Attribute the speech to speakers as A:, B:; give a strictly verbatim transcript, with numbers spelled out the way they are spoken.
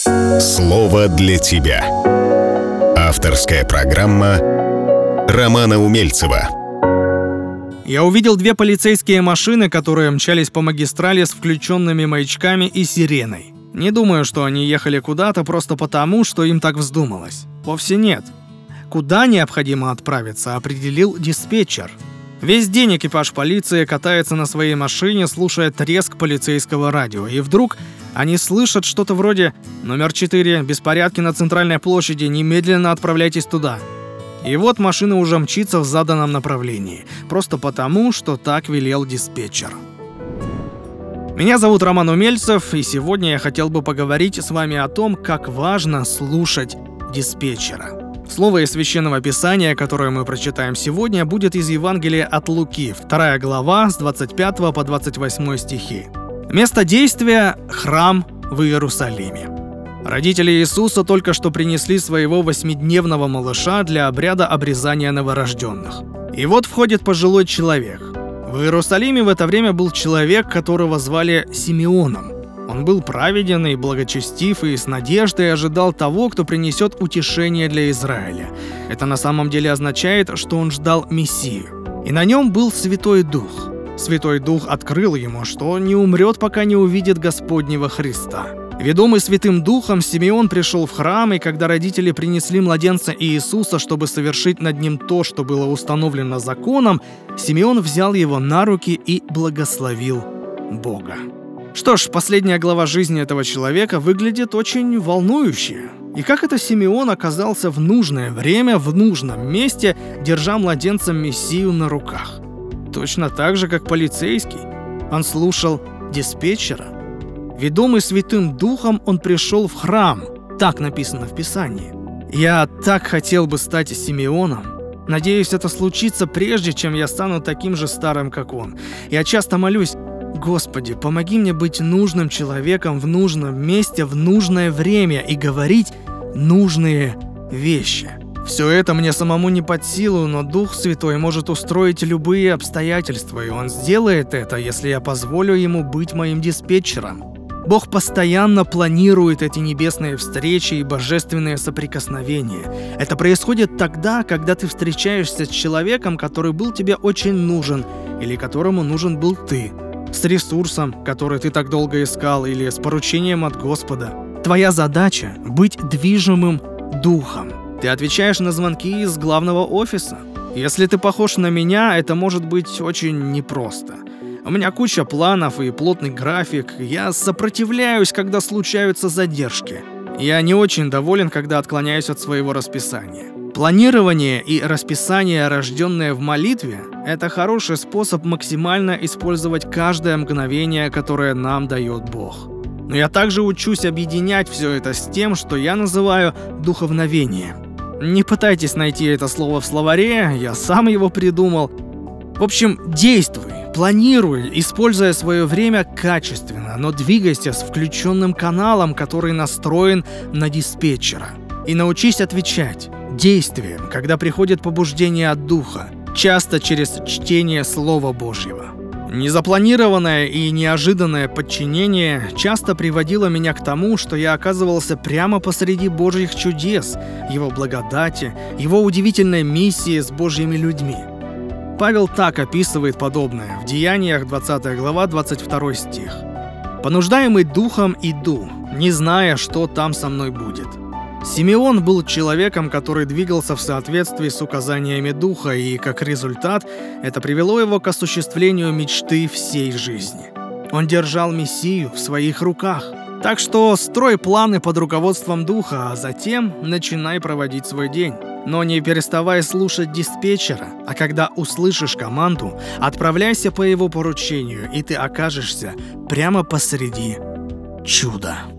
A: Слово для тебя. Авторская программа Романа Умельцева.
B: Я увидел две полицейские машины, которые мчались по магистрали с включенными маячками и сиреной. Не думаю, что они ехали куда-то просто потому, что им так вздумалось. Вовсе нет. Куда необходимо отправиться, определил диспетчер. Весь день экипаж полиции катается на своей машине, слушая треск полицейского радио. И вдруг они слышат что-то вроде «Номер четыре, беспорядки на центральной площади, немедленно отправляйтесь туда». И вот машина уже мчится в заданном направлении. Просто потому, что так велел диспетчер. Меня зовут Роман Умельцев, и сегодня я хотел бы поговорить с вами о том, как важно слушать диспетчера. Слово из Священного Писания, которое мы прочитаем сегодня, будет из Евангелия от Луки, вторая глава, с двадцать пятого по двадцать восьмой стихи. Место действия – храм в Иерусалиме. Родители Иисуса только что принесли своего восьмидневного малыша для обряда обрезания новорожденных. И вот входит пожилой человек. В Иерусалиме в это время был человек, которого звали Симеоном. Он был праведен и благочестив, и с надеждой ожидал того, кто принесет утешение для Израиля. Это на самом деле означает, что он ждал Мессию. И на нем был Святой Дух. Святой Дух открыл ему, что он не умрет, пока не увидит Господнего Христа. Ведомый Святым Духом, Симеон пришел в храм, и когда родители принесли младенца Иисуса, чтобы совершить над ним то, что было установлено законом, Симеон взял его на руки и благословил Бога. Что ж, последняя глава жизни этого человека выглядит очень волнующе. И как это Симеон оказался в нужное время, в нужном месте, держа младенца Мессию на руках? Точно так же, как полицейский. Он слушал диспетчера. Ведомый Святым Духом, он пришел в храм. Так написано в Писании. Я так хотел бы стать Симеоном. Надеюсь, это случится прежде, чем я стану таким же старым, как он. Я часто молюсь: Господи, помоги мне быть нужным человеком в нужном месте, в нужное время и говорить нужные вещи. Все это мне самому не под силу, но Дух Святой может устроить любые обстоятельства, и Он сделает это, если я позволю Ему быть моим диспетчером. Бог постоянно планирует эти небесные встречи и божественные соприкосновения. Это происходит тогда, когда ты встречаешься с человеком, который был тебе очень нужен, или которому нужен был ты. С ресурсом, который ты так долго искал, или с поручением от Господа. Твоя задача – быть движимым духом. Ты отвечаешь на звонки из главного офиса. Если ты похож на меня, это может быть очень непросто. У меня куча планов и плотный график. Я сопротивляюсь, когда случаются задержки. Я не очень доволен, когда отклоняюсь от своего расписания. Планирование и расписание, рожденное в молитве, это хороший способ максимально использовать каждое мгновение, которое нам дает Бог. Но я также учусь объединять все это с тем, что я называю духовновением. Не пытайтесь найти это слово в словаре, я сам его придумал. В общем, действуй, планируй, используя свое время качественно, но двигайся с включенным каналом, который настроен на диспетчера. И научись отвечать действием, когда приходит побуждение от Духа, часто через чтение Слова Божьего. Незапланированное и неожиданное подчинение часто приводило меня к тому, что я оказывался прямо посреди Божьих чудес, Его благодати, Его удивительной миссии с Божьими людьми. Павел так описывает подобное в Деяниях двадцатая глава, двадцать второй стих. «Понуждаемый духом иду, не зная, что там со мной будет». Симеон был человеком, который двигался в соответствии с указаниями Духа, и, как результат, это привело его к осуществлению мечты всей жизни. Он держал Мессию в своих руках. Так что строй планы под руководством Духа, а затем начинай проводить свой день. Но не переставай слушать диспетчера, а когда услышишь команду, отправляйся по его поручению, и ты окажешься прямо посреди чуда.